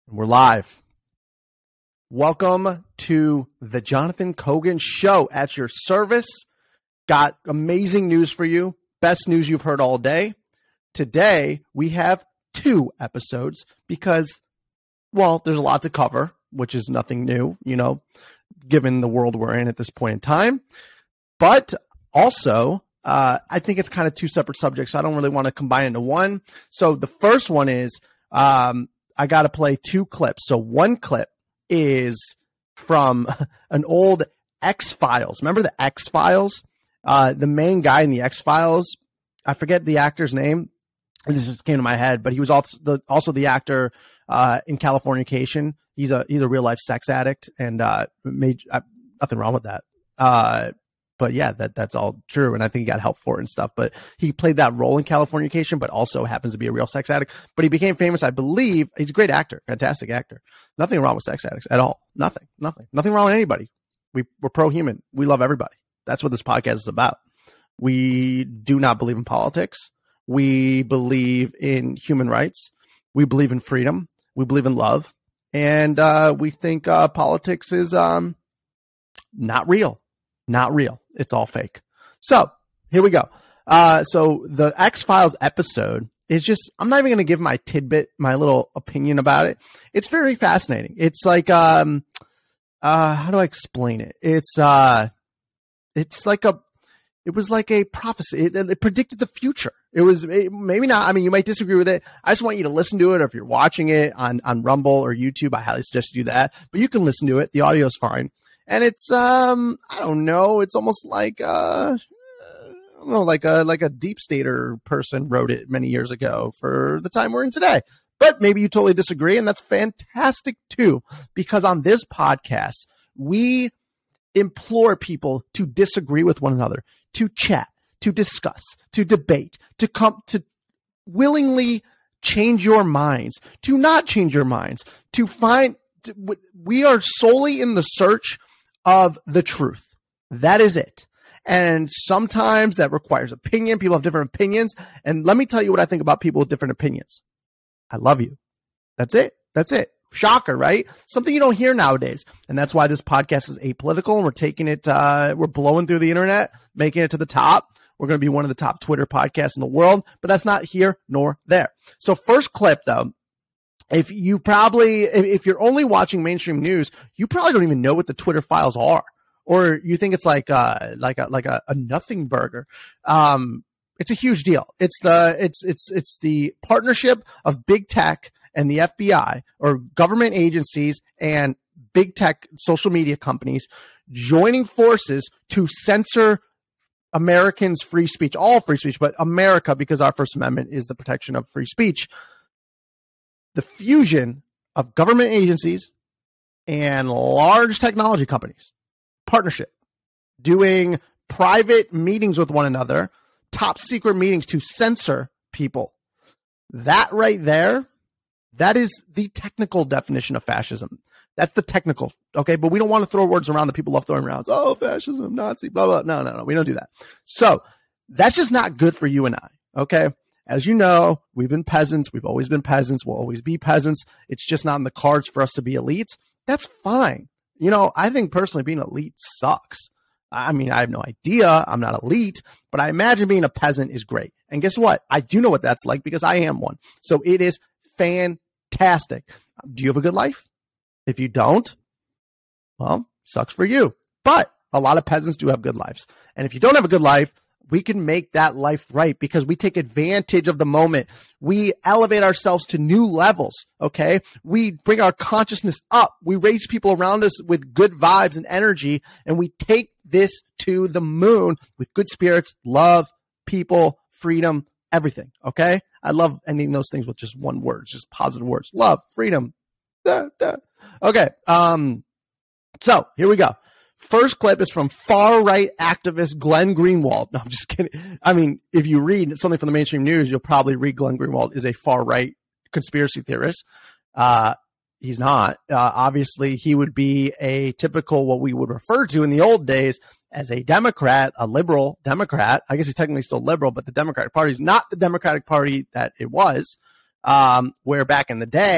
We're live. Welcome to the Jonathan Kogan Show at your service. Got amazing news for you. Best news you've heard all day. Today, we have 2 episodes because, well, there's a lot to cover, which is nothing new, given the world we're in at this point in time. But also, I think it's kind of 2 separate subjects, so I don't really want to combine into one. So the first one is, I got to play 2 clips. So one clip is from an old X-Files. Remember the X-Files? The main guy in the X-Files, I forget the actor's name. This just came to my head, but he was also the actor in Californication. He's a real life sex addict, and nothing wrong with that. But yeah, that's all true, and I think he got help for it and stuff. But he played that role in Californication, but also happens to be a real sex addict. But he became famous, I believe. He's a great actor, fantastic actor. Nothing wrong with sex addicts at all. Nothing wrong with anybody. We're pro-human. We love everybody. That's what this podcast is about. We do not believe in politics. We believe in human rights. We believe in freedom. We believe in love, and we think politics is not real. Not real. It's all fake. So here we go. So the X-Files episode is just, I'm not even going to give my tidbit, my little opinion about it. It's very fascinating. It's like, how do I explain it? It was like a prophecy. It predicted the future. Maybe not. I mean, you might disagree with it. I just want you to listen to it. Or if you're watching it on Rumble or YouTube, I highly suggest you do that, but you can listen to it. The audio is fine. And it's, I don't know. It's almost like, like a deep stater person wrote it many years ago for the time we're in today. But maybe you totally disagree, and that's fantastic too, because on this podcast, we implore people to disagree with one another, to chat, to discuss, to debate, to come to willingly change your minds, to not change your minds, to find. We are solely in the search of the truth. That is it. And sometimes that requires opinion. People have different opinions. And let me tell you what I think about people with different opinions. I love you. That's it. That's it. Shocker, right? Something you don't hear nowadays. And that's why this podcast is apolitical, and we're taking it, we're blowing through the internet, making it to the top. We're going to be one of the top Twitter podcasts in the world, but that's not here nor there. So first clip though, if you're only watching mainstream news, you probably don't even know what the Twitter files are, or you think it's like a nothing burger. It's a huge deal. It's the partnership of big tech and the FBI, or government agencies and big tech social media companies, joining forces to censor Americans' free speech, all free speech, but America, because our First Amendment is the protection of free speech. The fusion of government agencies and large technology companies, partnership, doing private meetings with one another, top secret meetings to censor people. That right there, that is the technical definition of fascism. That's the technical, okay? But we don't want to throw words around that people love throwing around. Oh, fascism, Nazi, blah, blah. No. We don't do that. So that's just not good for you and I, okay? As you know, we've been peasants. We've always been peasants. We'll always be peasants. It's just not in the cards for us to be elites. That's fine. I think personally being elite sucks. I mean, I have no idea. I'm not elite, but I imagine being a peasant is great. And guess what? I do know what that's like because I am one. So it is fantastic. Do you have a good life? If you don't, well, sucks for you. But a lot of peasants do have good lives. And if you don't have a good life, we can make that life right because we take advantage of the moment. We elevate ourselves to new levels, okay? We bring our consciousness up. We raise people around us with good vibes and energy, and we take this to the moon with good spirits, love, people, freedom, everything, okay? I love ending those things with just one word, just positive words. Love, freedom. Okay, so here we go. First clip is from far-right activist Glenn Greenwald. No, I'm just kidding. I mean, if you read something from the mainstream news, you'll probably read Glenn Greenwald is a far-right conspiracy theorist. He's not. Obviously, he would be a typical, what we would refer to in the old days as a Democrat, a liberal Democrat. I guess he's technically still liberal, but the Democratic Party is not the Democratic Party that it was, where back in the day,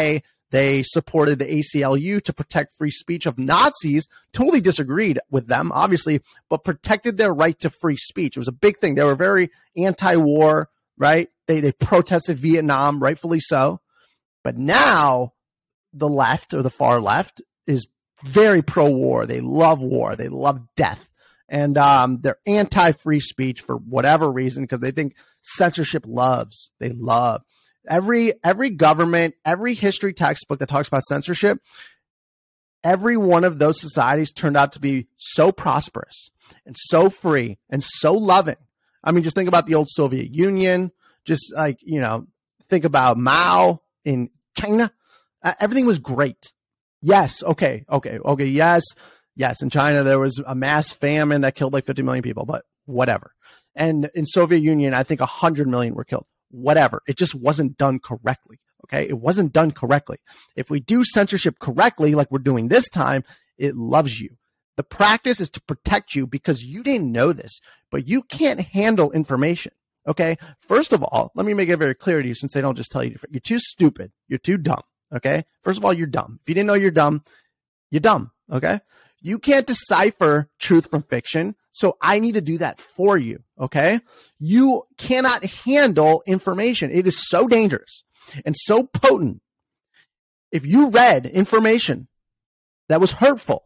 They supported the ACLU to protect free speech of Nazis. Totally disagreed with them, obviously, but protected their right to free speech. It was a big thing. They were very anti-war, right? They protested Vietnam, rightfully so. But now the left, or the far left, is very pro-war. They love war. They love death. And they're anti-free speech for whatever reason, because they think censorship loves. They love. Every government, every history textbook that talks about censorship, every one of those societies turned out to be so prosperous and so free and so loving. I mean, just think about the old Soviet Union. Just like, think about Mao in China. Everything was great. Yes. Okay. Yes. In China, there was a mass famine that killed like 50 million people, but whatever. And in Soviet Union, I think 100 million were killed. Whatever. It just wasn't done correctly. Okay. It wasn't done correctly. If we do censorship correctly, like we're doing this time, it loves you. The practice is to protect you because you didn't know this, but you can't handle information. Okay. First of all, let me make it very clear to you, since they don't just tell you different. You're too stupid. You're too dumb. Okay. First of all, you're dumb. If you didn't know you're dumb, you're dumb. Okay. You can't decipher truth from fiction, so I need to do that for you, okay? You cannot handle information. It is so dangerous and so potent. If you read information that was hurtful,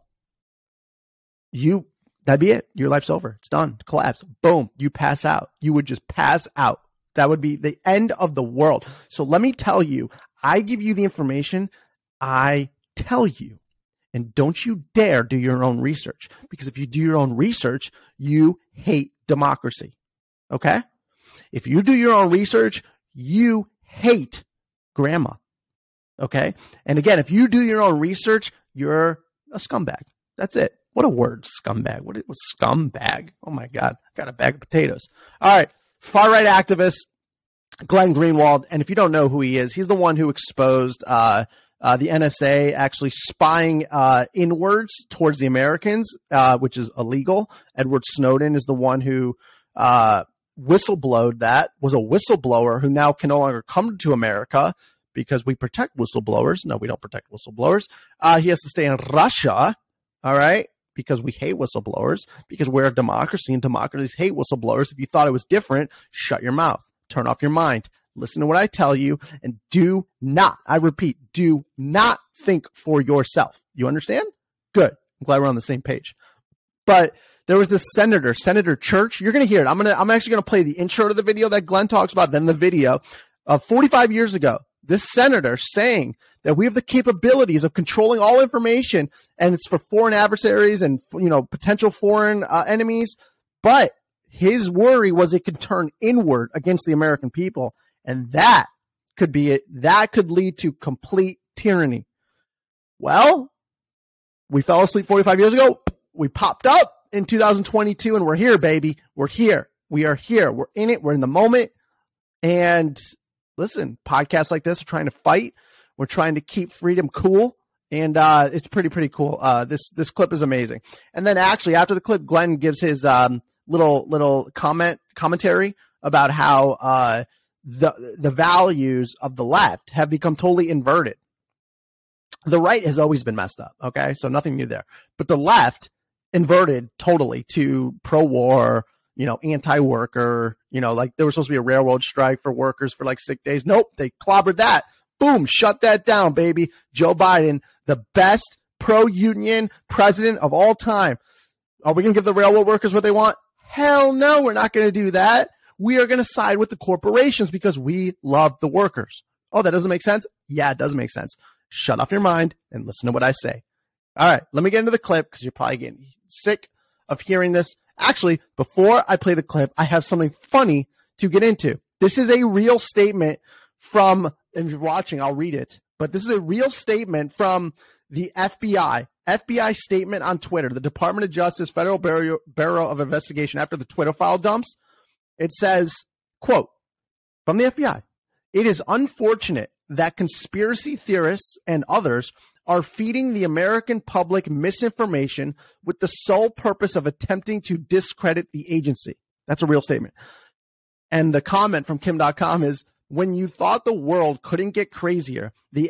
that'd be it. Your life's over. It's done. Collapse. Boom. You pass out. You would just pass out. That would be the end of the world. So let me tell you, I give you the information, I tell you. And don't you dare do your own research, because if you do your own research, you hate democracy. Okay? If you do your own research, you hate grandma. Okay? And again, if you do your own research, you're a scumbag. That's it. What a word, scumbag. What was scumbag? Oh my God. I got a bag of potatoes. All right. Far right activist Glenn Greenwald. And if you don't know who he is, he's the one who exposed the NSA actually spying inwards towards the Americans, which is illegal. Edward Snowden is the one who whistleblowed that, was a whistleblower who now can no longer come to America because we protect whistleblowers. No, we don't protect whistleblowers. He has to stay in Russia, all right, because we hate whistleblowers, because we're a democracy and democracies hate whistleblowers. If you thought it was different, shut your mouth, turn off your mind. Listen to what I tell you, and do not, I repeat, do not think for yourself. You understand? Good. I'm glad we're on the same page. But there was this Senator Church. You're going to hear it. I'm actually going to play the intro to the video that Glenn talks about, then the video of 45 years ago. This senator saying that we have the capabilities of controlling all information, and it's for foreign adversaries and, potential foreign enemies. But his worry was it could turn inward against the American people. And that could be it. That could lead to complete tyranny. Well, we fell asleep 45 years ago. We popped up in 2022, and we're here, baby. We're here. We are here. We're in it. We're in the moment. And listen, podcasts like this are trying to fight. We're trying to keep freedom cool. And it's pretty cool. This clip is amazing. And then actually after the clip, Glenn gives his little commentary about how the values of the left have become totally inverted. The right has always been messed up, okay? So nothing new there. But the left inverted totally to pro-war, anti-worker, like there was supposed to be a railroad strike for workers for like sick days. Nope, they clobbered that. Boom, shut that down, baby. Joe Biden, the best pro-union president of all time. Are we going to give the railroad workers what they want? Hell no, we're not going to do that. We are going to side with the corporations because we love the workers. Oh, that doesn't make sense? Yeah, it does make sense. Shut off your mind and listen to what I say. All right, let me get into the clip because you're probably getting sick of hearing this. Actually, before I play the clip, I have something funny to get into. This is a real statement from, if you're watching, I'll read it, but this is a real statement from the FBI. FBI statement on Twitter, the Department of Justice Federal Bureau of Investigation after the Twitter file dumps. It says, quote, from the FBI, it is unfortunate that conspiracy theorists and others are feeding the American public misinformation with the sole purpose of attempting to discredit the agency. That's a real statement. And the comment from Kim.com is, When you thought the world couldn't get crazier, the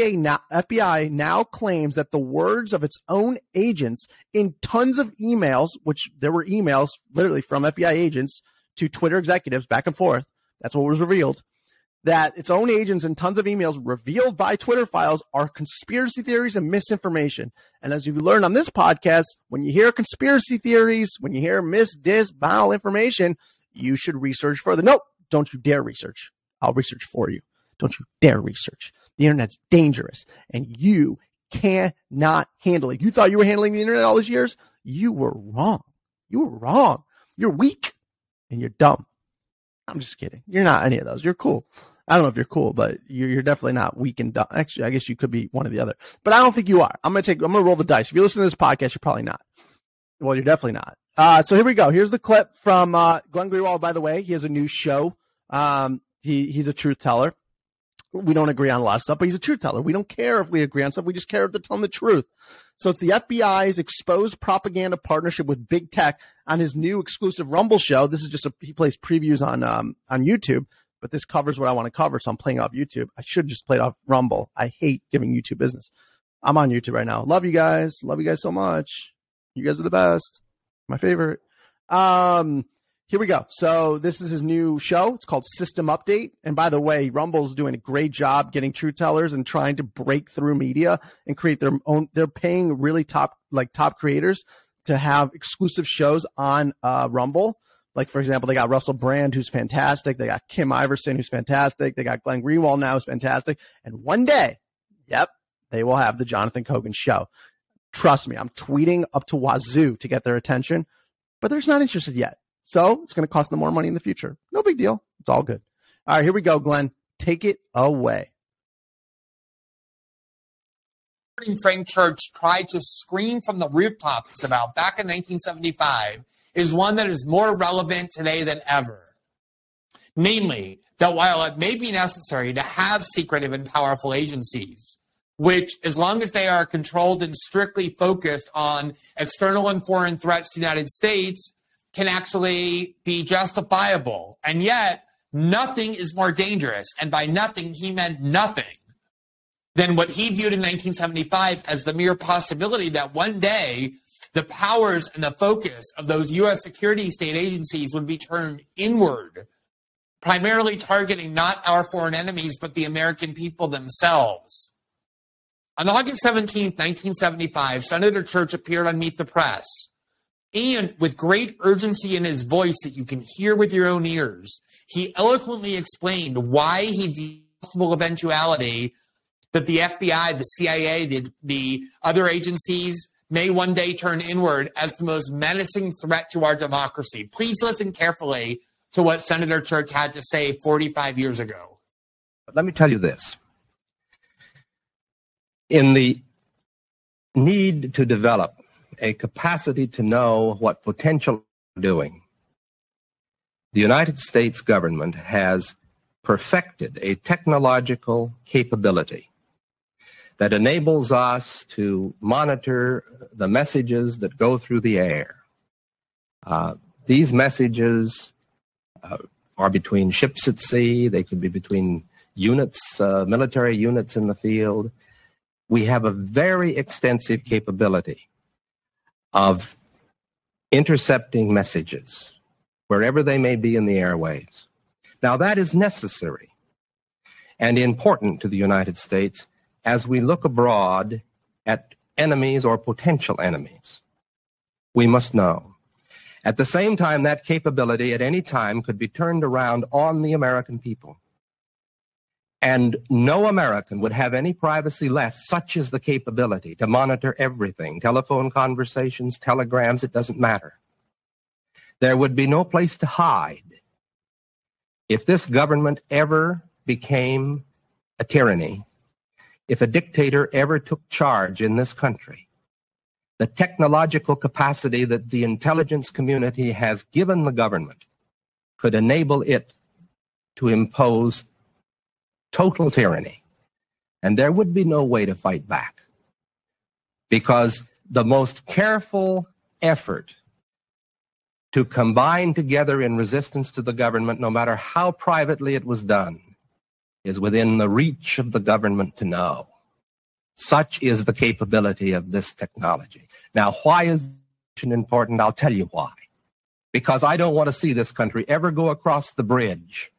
FBI now claims that the words of its own agents in tons of emails, which there were emails literally from FBI agents to Twitter executives back and forth. That's what was revealed. That its own agents and tons of emails revealed by Twitter files are conspiracy theories and misinformation. And as you've learned on this podcast, when you hear conspiracy theories, when you hear malinformation, you should research further. Nope, don't you dare research. I'll research for you. Don't you dare research. The internet's dangerous, and you cannot handle it. You thought you were handling the internet all these years? You were wrong. You were wrong. You're weak, and you're dumb. I'm just kidding. You're not any of those. You're cool. I don't know if you're cool, but you're definitely not weak and dumb. Actually, I guess you could be one or the other, but I don't think you are. I'm going to roll the dice. If you listen to this podcast, you're probably not. Well, you're definitely not. So here we go. Here's the clip from Glenn Greenwald. By the way, he has a new show. He's a truth teller. We don't agree on a lot of stuff, but he's a truth teller. We don't care if we agree on stuff. We just care if they're telling the truth. So it's the FBI's exposed propaganda partnership with big tech on his new exclusive Rumble show. This is just he plays previews on YouTube, but this covers what I want to cover. So I'm playing off YouTube. I should just play it off Rumble. I hate giving YouTube business. I'm on YouTube right now. Love you guys. Love you guys so much. You guys are the best. My favorite. Here we go. So this is his new show. It's called System Update. And by the way, Rumble's doing a great job getting truth tellers and trying to break through media and create their own. They're paying really top creators to have exclusive shows on Rumble. Like, for example, they got Russell Brand, who's fantastic. They got Kim Iverson, who's fantastic. They got Glenn Greenwald now, who's fantastic. And one day, they will have the Jonathan Kogan show. Trust me, I'm tweeting up to wazoo to get their attention, but they're just not interested yet. So it's going to cost them more money in the future. No big deal. It's all good. All right, here we go, Glenn. Take it away. Frank Church tried to scream from the rooftops about back in 1975 is one that is more relevant today than ever. Namely, that while it may be necessary to have secretive and powerful agencies, which, as long as they are controlled and strictly focused on external and foreign threats to the United States, can actually be justifiable. And yet, nothing is more dangerous, and by nothing, he meant nothing, than what he viewed in 1975 as the mere possibility that one day the powers and the focus of those U.S. security state agencies would be turned inward, primarily targeting not our foreign enemies, but the American people themselves. On August 17, 1975, Senator Church appeared on Meet the Press, and with great urgency in his voice that you can hear with your own ears, he eloquently explained why he viewed the possible eventuality that the FBI, the CIA, the other agencies may one day turn inward as the most menacing threat to our democracy. Please listen carefully to what Senator Church had to say 45 years ago. Let me tell you this. In the need to develop a capacity to know what potential is doing, the United States government has perfected a technological capability that enables us to monitor the messages that go through the air. These messages are between ships at sea. They could be between units, military units in the field. We have a very extensive capability of intercepting messages wherever they may be in the airwaves. Now, that is necessary and important to the United States as we look abroad at enemies or potential enemies. We must know. At the same time, that capability at any time could be turned around on the American people. And no American would have any privacy left, such as the capability to monitor everything, telephone conversations, telegrams, it doesn't matter. There would be no place to hide. If this government ever became a tyranny, if a dictator ever took charge in this country, the technological capacity that the intelligence community has given the government could enable it to impose total tyranny. And there would be no way to fight back, because the most careful effort to combine together in resistance to the government, no matter how privately it was done, is within the reach of the government to know. Such is the capability of this technology. Now, why is it important? I'll tell you why. Because I don't want to see this country ever go across the bridge.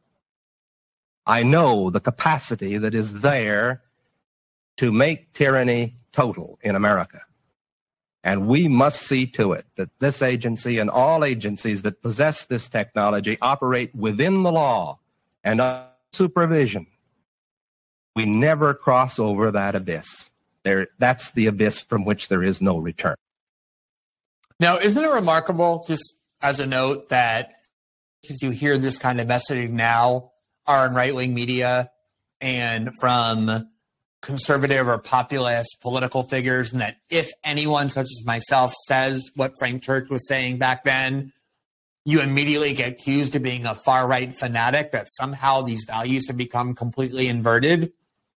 I know the capacity that is there to make tyranny total in America. And we must see to it that this agency and all agencies that possess this technology operate within the law and under supervision. We never cross over that abyss. That's the abyss from which there is no return. Now, isn't it remarkable, just as a note, that since you hear this kind of messaging now are in right-wing media and from conservative or populist political figures, and that if anyone such as myself says what Frank Church was saying back then, you immediately get accused of being a far-right fanatic, that somehow these values have become completely inverted.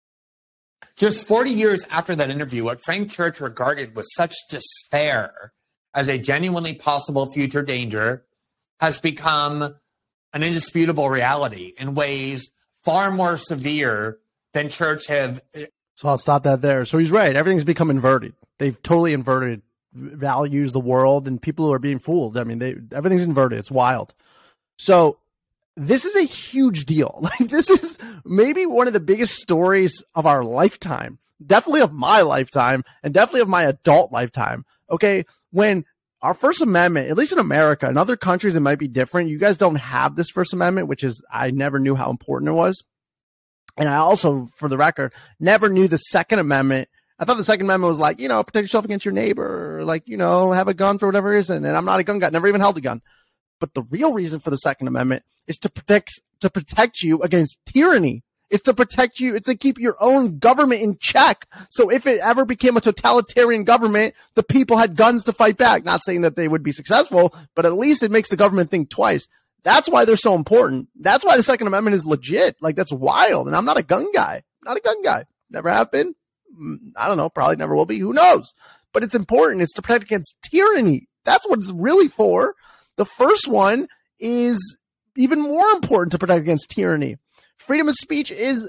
Just 40 years after that interview, what Frank Church regarded with such despair as a genuinely possible future danger has become an indisputable reality in ways far more severe than Church have. So I'll stop that there. So he's right. Everything's become inverted. They've totally inverted values, the world, and people are being fooled. I mean, everything's inverted. It's wild. So this is a huge deal. Like, this is maybe one of the biggest stories of our lifetime, definitely of my lifetime, and definitely of my adult lifetime. Okay. When our First Amendment, at least in America, in other countries, it might be different. You guys don't have this First Amendment, which is, I never knew how important it was. And I also, for the record, never knew the Second Amendment. I thought the Second Amendment was like, protect yourself against your neighbor, or like, have a gun for whatever reason. And I'm not a gun guy, never even held a gun. But the real reason for the Second Amendment is to protect you against tyranny. It's to protect you. It's to keep your own government in check. So if it ever became a totalitarian government, the people had guns to fight back. Not saying that they would be successful, but at least it makes the government think twice. That's why they're so important. That's why the Second Amendment is legit. Like, that's wild. And I'm not a gun guy. Not a gun guy. Never have been. I don't know. Probably never will be. Who knows? But it's important. It's to protect against tyranny. That's what it's really for. The first one is even more important to protect against tyranny. Freedom of speech is,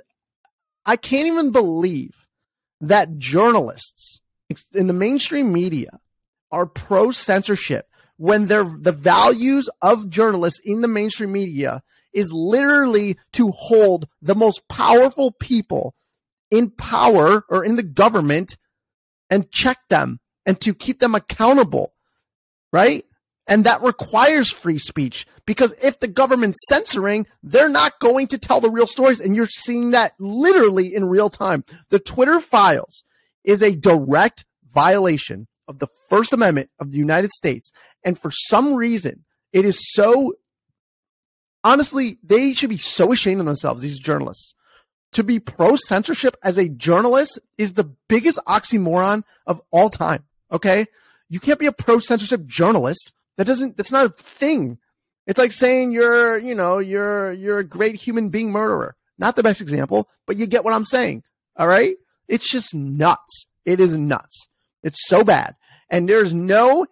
I can't even believe that journalists in the mainstream media are pro-censorship when the values of journalists in the mainstream media is literally to hold the most powerful people in power or in the government and check them and to keep them accountable, right? And that requires free speech, because if the government's censoring, they're not going to tell the real stories. And you're seeing that literally in real time. The Twitter files is a direct violation of the First Amendment of the United States. And for some reason, it is so, honestly, they should be so ashamed of themselves, these journalists. To be pro-censorship as a journalist is the biggest oxymoron of all time, okay? You can't be a pro-censorship journalist. That's not a thing. It's like saying you're a great human being murderer. Not the best example, but you get what I'm saying. All right. It's just nuts. It is nuts. It's so bad. And there's no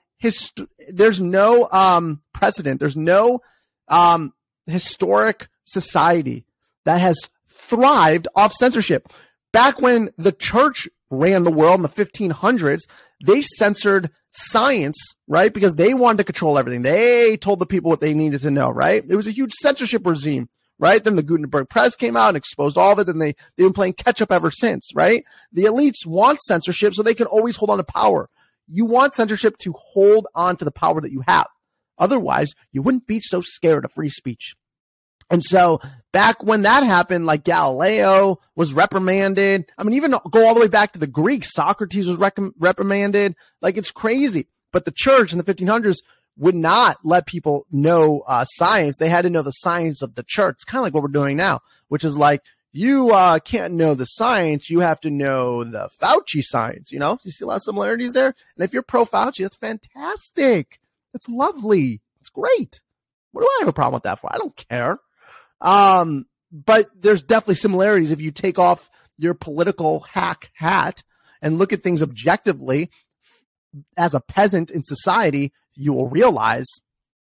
precedent. There's no, historic society that has thrived off censorship. Back when the church ran the world in the 1500s, they censored science, right? Because they wanted to control everything. They told the people what they needed to know, right? It was a huge censorship regime, right? Then the Gutenberg Press came out and exposed all of it. And they've been playing catch up ever since, right? The elites want censorship so they can always hold on to power. You want censorship to hold on to the power that you have. Otherwise, you wouldn't be so scared of free speech. And so back when that happened, like Galileo was reprimanded. I mean, even go all the way back to the Greeks, Socrates was reprimanded. Like, it's crazy. But the church in the 1500s would not let people know science. They had to know the science of the church. It's kind of like what we're doing now, which is like, you can't know the science. You have to know the Fauci science. You see a lot of similarities there. And if you're pro Fauci, that's fantastic. That's lovely. It's great. What do I have a problem with that for? I don't care. But there's definitely similarities. If you take off your political hack hat and look at things objectively as a peasant in society, you will realize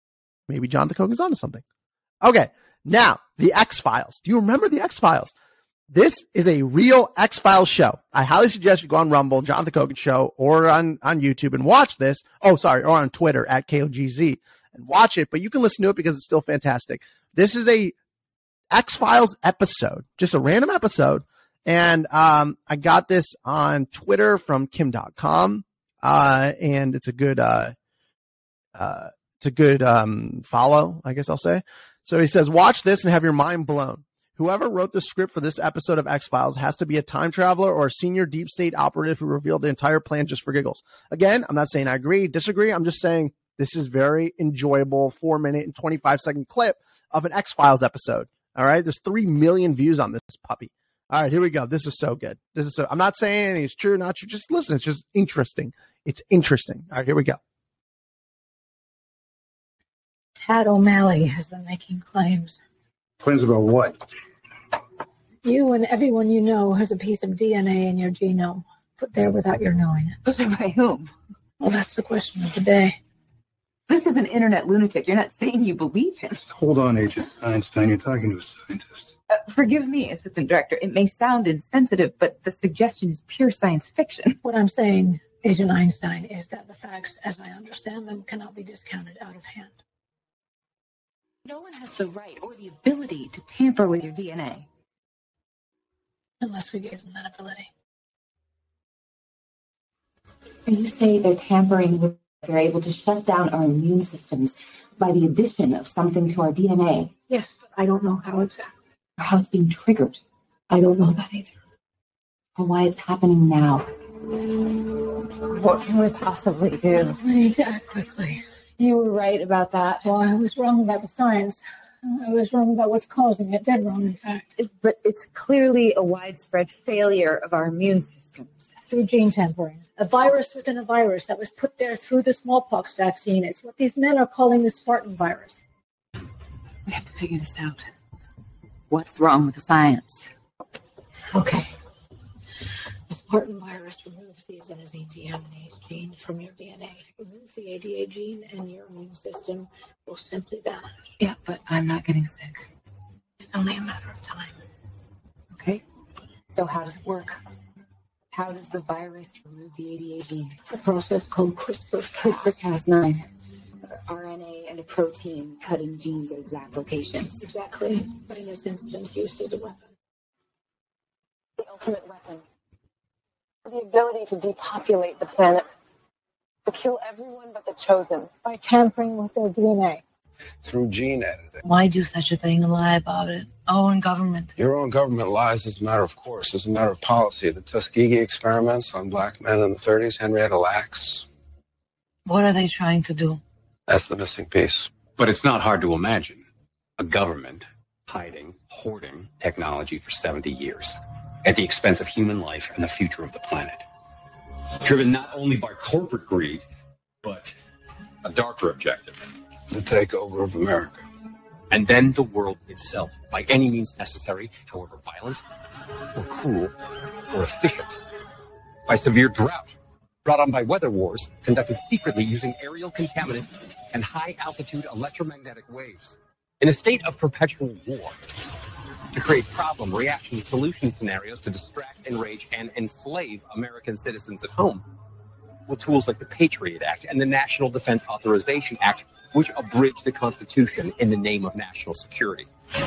maybe Jonathan Cohen's onto something. Okay. Now, the X-Files. Do you remember the X-Files? This is a real X-Files show. I highly suggest you go on Rumble, Jonathan Kogan Show, or on YouTube and watch this. Oh, sorry, or on Twitter at KOGZ and watch it. But you can listen to it because it's still fantastic. This is a X-Files episode, just a random episode. And I got this on Twitter from Kim.com. And it's a good follow, I guess I'll say. So he says, watch this and have your mind blown. Whoever wrote the script for this episode of X-Files has to be a time traveler or a senior deep state operative who revealed the entire plan just for giggles. Again, I'm not saying I agree, disagree. I'm just saying this is very enjoyable 4-minute and 25-second clip of an X-Files episode. All right. There's 3 million views on this puppy. All right, here we go. This is so good. I'm not saying anything is true or not true. Just listen. It's just interesting. It's interesting. All right, here we go. Tad O'Malley has been making claims. Claims about what? You and everyone you know has a piece of DNA in your genome, put there without your knowing it. By whom? Well, that's the question of the day. This is an internet lunatic. You're not saying you believe him. Hold on, Agent Einstein. You're talking to a scientist. Forgive me, Assistant Director. It may sound insensitive, but the suggestion is pure science fiction. What I'm saying, Agent Einstein, is that the facts, as I understand them, cannot be discounted out of hand. No one has the right or the ability to tamper with your DNA. Unless we gave them that ability. And you say they're tampering with, they're able to shut down our immune systems by the addition of something to our DNA. Yes, but I don't know how exactly. Or how it's being triggered. I don't know that either. Or why it's happening now. What can we possibly do? We need to act quickly. You were right about that. Well, I was wrong about the science. I was wrong about what's causing it. Dead wrong, in fact. But it's clearly a widespread failure of our immune systems. Through gene tampering. A virus within a virus that was put there through the smallpox vaccine. It's what these men are calling the Spartan virus. We have to figure this out. What's wrong with the science? Okay. The Spartan virus removes the adenosine deaminase gene from your DNA. Removes the ADA gene and your immune system will simply vanish. Yeah, but I'm not getting sick. It's only a matter of time. Okay. So how does it work? How does the virus remove the ADA gene? A process called CRISPR-Cas. CRISPR-Cas9. RNA and a protein cutting genes at exact locations. Exactly. But in this instance, used as a weapon. The ultimate weapon. The ability to depopulate the planet. To kill everyone but the chosen. By tampering with their DNA. Through gene editing. Why do such a thing and lie about it? Our own government. Your own government lies as a matter of course, as a matter of policy. The Tuskegee experiments on black men in the 30s, Henrietta Lacks. What are they trying to do? That's the missing piece. But it's not hard to imagine a government hiding, hoarding technology for 70 years at the expense of human life and the future of the planet. Driven not only by corporate greed, but a darker objective. The takeover of America. And then the world itself, by any means necessary, however violent, or cruel, or efficient. By severe drought, brought on by weather wars, conducted secretly using aerial contaminants and high-altitude electromagnetic waves. In a state of perpetual war, to create problem, reaction, solution scenarios to distract, enrage, and enslave American citizens at home. With tools like the Patriot Act and the National Defense Authorization Act, which abridge the Constitution in the name of national security.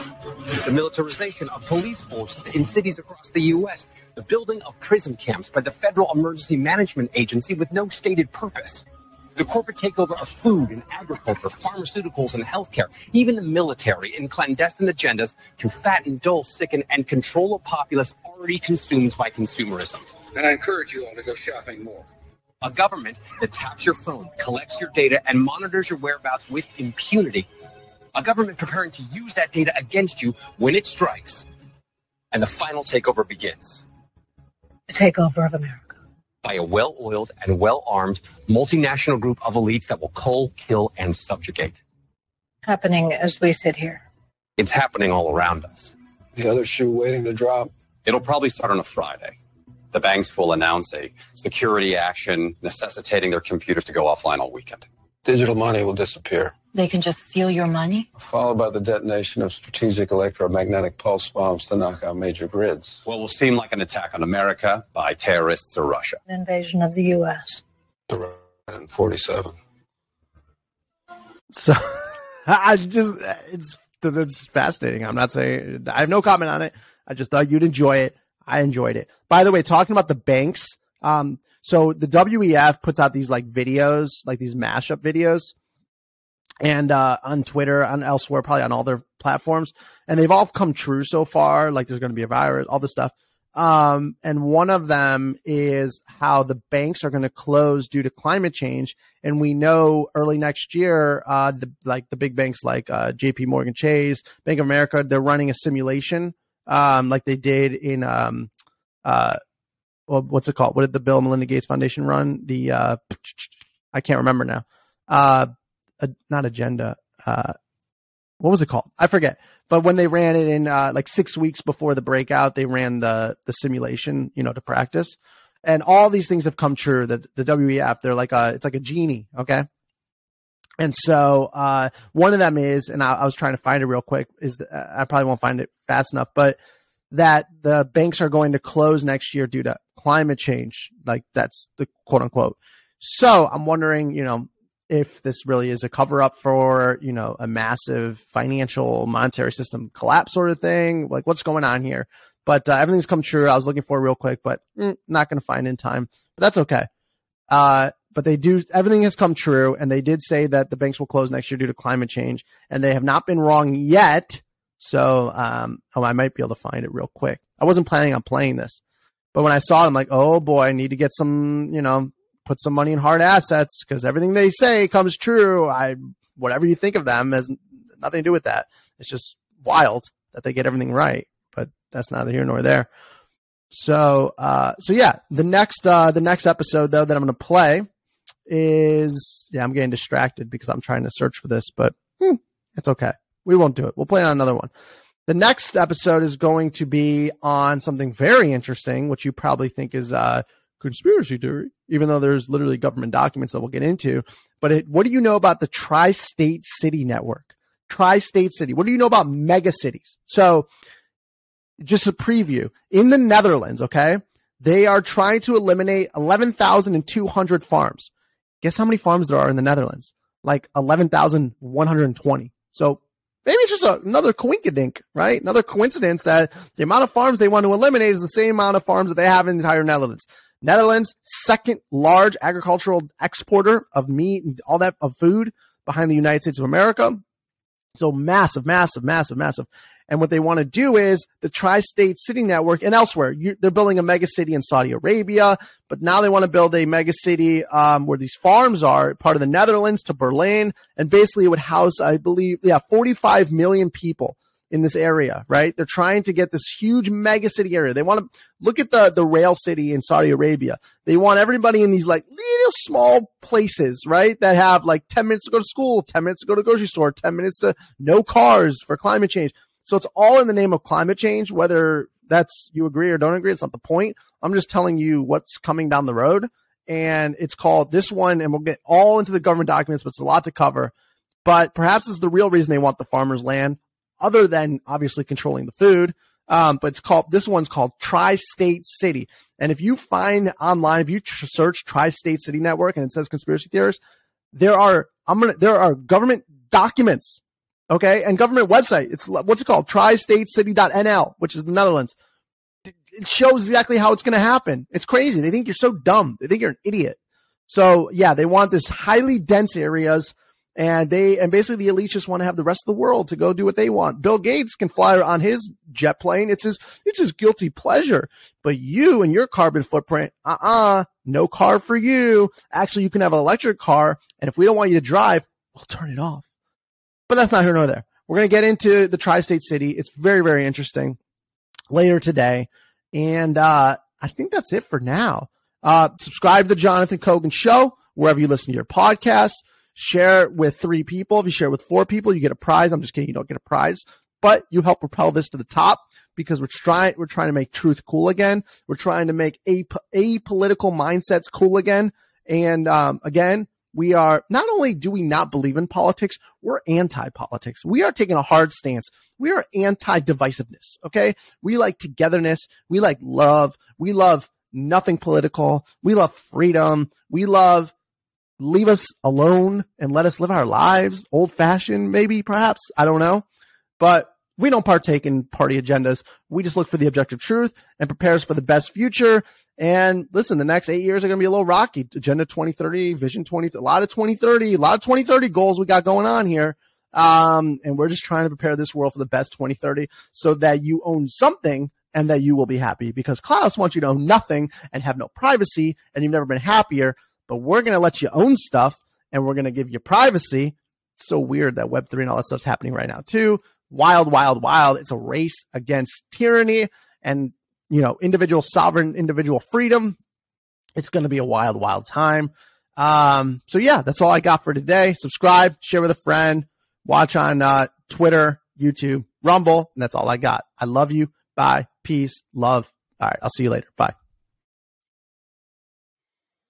The militarization of police forces in cities across the U.S., the building of prison camps by the Federal Emergency Management Agency with no stated purpose, the corporate takeover of food and agriculture, pharmaceuticals and healthcare, even the military in clandestine agendas to fatten, dull, sicken, and control a populace already consumed by consumerism. And I encourage you all to go shopping more. A government that taps your phone, collects your data, and monitors your whereabouts with impunity. A government preparing to use that data against you when it strikes. And the final takeover begins. The takeover of America. By a well-oiled and well-armed multinational group of elites that will cull, kill, and subjugate. Happening as we sit here. It's happening all around us. The other shoe waiting to drop. It'll probably start on a Friday. The banks will announce a security action necessitating their computers to go offline all weekend. Digital money will disappear, They can just steal your money? followed by the detonation of strategic electromagnetic pulse bombs to knock out major grids. What will seem like an attack on America by terrorists or Russia. An invasion of the U.S. In 47. So it's fascinating. I'm not saying, I have no comment on it. I just thought you'd enjoy it. I enjoyed it. By the way, talking about the banks. So the WEF puts out these like videos, like these mashup videos, and on Twitter, on elsewhere, probably on all their platforms, and they've all come true so far. Like there's going to be a virus, all this stuff. And one of them is how the banks are going to close due to climate change. And we know early next year, the big banks like JP Morgan Chase, Bank of America, they're running a simulation, like they did in what's it called? What did the Bill and Melinda Gates Foundation run? The I can't remember now. Not Agenda. What was it called? I forget. But when they ran it in like 6 weeks before the breakout, they ran the simulation, to practice. And all these things have come true. The WEF, they're like it's like a genie, okay? And so one of them is, and I was trying to find it real quick, is I probably won't find it fast enough, but that the banks are going to close next year due to climate change. Like that's the quote unquote. So I'm wondering, if this really is a cover up for, a massive financial monetary system collapse sort of thing, like what's going on here. But everything's come true. I was looking for it real quick, but not going to find it in time, but that's okay. But everything has come true. And they did say that the banks will close next year due to climate change, and they have not been wrong yet. So, I might be able to find it real quick. I wasn't planning on playing this, but when I saw it, I'm like, oh boy, I need to get some, put some money in hard assets, because everything they say comes true. Whatever you think of them has nothing to do with that. It's just wild that they get everything right, but that's neither here nor there. So yeah, the next episode though that I'm going to play is, I'm getting distracted because I'm trying to search for this, but it's okay. We won't do it. We'll play on another one. The next episode is going to be on something very interesting, which you probably think is conspiracy theory, even though there's literally government documents that we'll get into. But what do you know about the Tri-State City Network? Tri-State City. What do you know about mega cities? So just a preview. In the Netherlands, okay, they are trying to eliminate 11,200 farms. Guess how many farms there are in the Netherlands? Like 11,120. So maybe it's just another coinkydink, right? Another coincidence that the amount of farms they want to eliminate is the same amount of farms that they have in the entire Netherlands. Netherlands, second large agricultural exporter of meat and all that, of food, behind the United States of America. So massive. And what they want to do is the Tri-State City Network and elsewhere. They're building a mega city in Saudi Arabia, but now they want to build a mega city where these farms are, part of the Netherlands, to Berlin. And basically it would house, I believe, 45 million people in this area, right? They're trying to get this huge mega city area. They want to look at the rail city in Saudi Arabia. They want everybody in these like little small places, right? That have like 10 minutes to go to school, 10 minutes to go to the grocery store, 10 minutes to no cars for climate change. So it's all in the name of climate change, whether that's you agree or don't agree. It's not the point. I'm just telling you what's coming down the road. And it's called this one, and we'll get all into the government documents, but it's a lot to cover. But perhaps it's the real reason they want the farmers' land, other than obviously controlling the food. But this one's called Tri-State City. And if you find online, if you search Tri-State City Network and it says conspiracy theorists, there are government documents. Okay. And government website. It's what's it called? Tristatecity.nl, which is the Netherlands. It shows exactly how it's going to happen. It's crazy. They think you're so dumb. They think you're an idiot. So yeah, they want this highly dense areas, and basically the elites just want to have the rest of the world to go do what they want. Bill Gates can fly on his jet plane. It's his guilty pleasure. But you and your carbon footprint, no car for you. Actually, you can have an electric car, and if we don't want you to drive, we'll turn it off. But that's not here nor there. We're going to get into the Tri-State City. It's very, very interesting later today. And I think that's it for now. Subscribe to the Jonathan Kogan Show, wherever you listen to your podcasts. Share it with 3 people. If you share it with 4 people, you get a prize. I'm just kidding. You don't get a prize. But you help propel this to the top, because we're trying to make truth cool again. We're trying to make apolitical mindsets cool again. And again, We are, not only do we not believe in politics, we're anti-politics. We are taking a hard stance. We are anti-divisiveness, okay? We like togetherness. We like love. We love nothing political. We love freedom. We love leave us alone and let us live our lives. Old fashioned, maybe, perhaps. I don't know. But we don't partake in party agendas. We just look for the objective truth and prepare us for the best future. And listen, the next 8 years are going to be a little rocky. Agenda 2030, Vision 20, a lot of 2030 goals we got going on here. And we're just trying to prepare this world for the best 2030 so that you own something and that you will be happy, because Klaus wants you to own nothing and have no privacy, and you've never been happier. But we're going to let you own stuff, and we're going to give you privacy. It's so weird that Web3 and all that stuff's happening right now too. Wild, wild, wild. It's a race against tyranny and, individual sovereign, individual freedom. It's going to be a wild, wild time. So yeah, that's all I got for today. Subscribe, share with a friend, watch on Twitter, YouTube, Rumble, and that's all I got. I love you. Bye. Peace. Love. All right. I'll see you later. Bye.